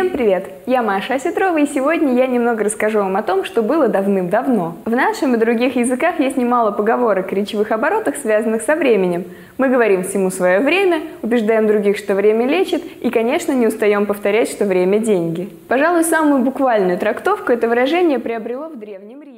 Всем привет! Я Маша Осетрова, и сегодня я немного расскажу вам о том, что было давным-давно. В нашем и других языках есть немало поговорок и речевых оборотов, связанных со временем. Мы говорим всему свое время, убеждаем других, что время лечит, и, конечно, не устаем повторять, что время – деньги. Пожалуй, самую буквальную трактовку это выражение приобрело в Древнем Риме.